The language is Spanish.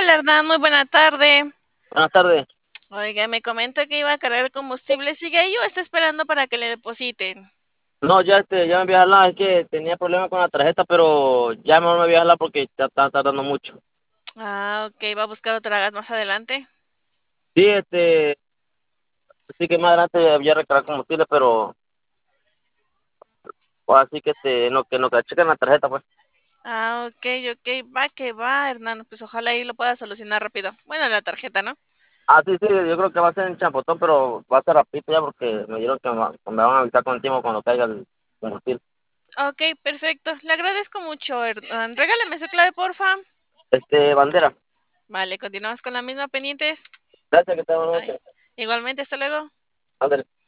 Hola Hernán, muy buena tarde. Buenas tardes. Oiga, me comenta que iba a cargar combustible. ¿Sigue ahí o está esperando para que le depositen? No, ya me voy a jalar, es que tenía problemas con la tarjeta, pero ya mejor me voy a jalar porque ya está tardando mucho. Ah, ok, va a buscar otra gas más adelante. Sí, sí que más adelante voy a recargar combustible, pero pues, así que no que chequen la tarjeta, pues. Ah, ok, ok, va que va, Hernán. Pues ojalá ahí lo pueda solucionar rápido. Bueno, la tarjeta, ¿no? Ah, sí, yo creo que va a ser en Champotón, pero va a ser rapidito ya porque me dijeron que me van a avisar con el tiempo cuando caiga el combustible. Ok, perfecto. Le agradezco mucho, Hernán. Regálame su clave, porfa. Bandera. Vale, continuamos con la misma pendientes. Gracias, que te Ay, igualmente, hasta luego. Ándale.